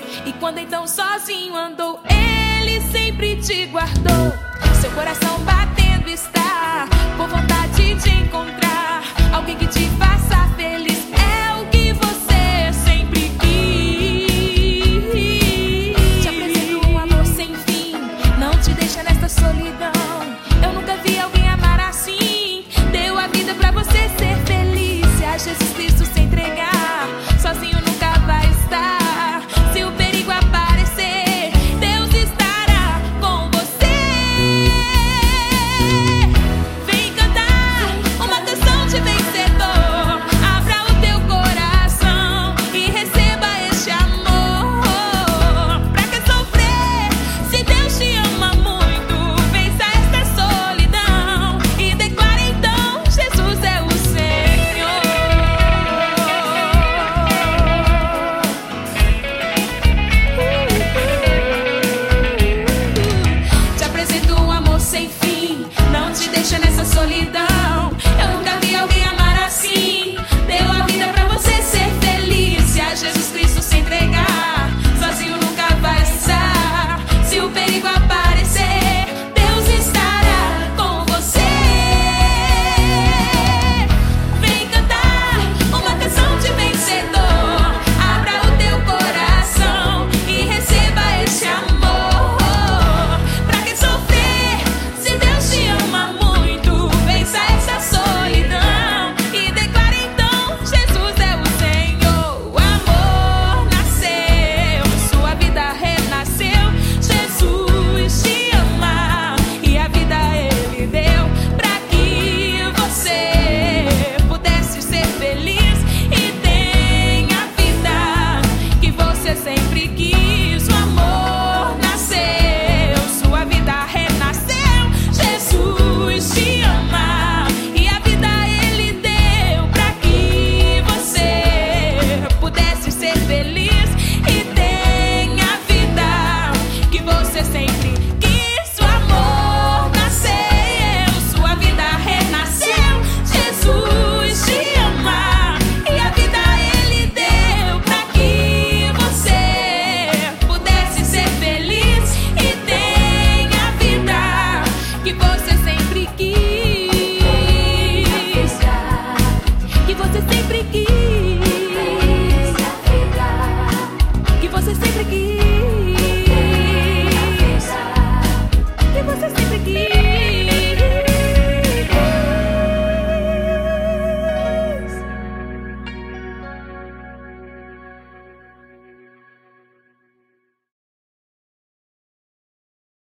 E quando então sozinho andou, Ele sempre te guardou. Seu coração batendo está, com vontade de encontrar alguém que te faça feliz. É o que você sempre quis. Te apresento um amor sem fim, não te deixa nesta solidão. Eu nunca vi alguém amar assim. Deu a vida pra você ser feliz. Se a Jesus Cristo se entregar, sozinho nunca vai estar. Se o perigo aparecer, Deus estará com você. Vem cantar uma canção de vencedor. Abra o teu coração e receba este amor. Pra que sofrer se Deus te ama muito? Vença esta solidão e declare então: Jesus é o Senhor. Te apresento um amor sem fim, não te deixa nessa solidão. Eu nunca vi alguém amar assim. Deu a vida pra você ser feliz. Se a Jesus Cristo se entregar, sozinho nunca vai estar. Se o perigo aparecer, Deus estará com você. Vem cantar uma canção de vencedor. Abra o teu coração e receba este amor. Pra que sofrer se Deus te ama muito? Vença essa solidão e declare então: Jesus é o Senhor. O amor nasceu, sua vida renasceu. Jesus te ama e a vida Ele deu pra que você pudesse ser feliz e tenha a vida que você sempre quis. O amor nasceu, sua vida renasceu. Jesus te ama e a vida Ele deu pra que você pudesse ser feliz e tenha a vida que você sempre quis. O amor nasceu, sua vida renasceu. Jesus te ama e a vida Ele deu pra que você pudesse ser feliz e tenha a vida que você sempre quis. Que você sempre quis. Que você sempre quis.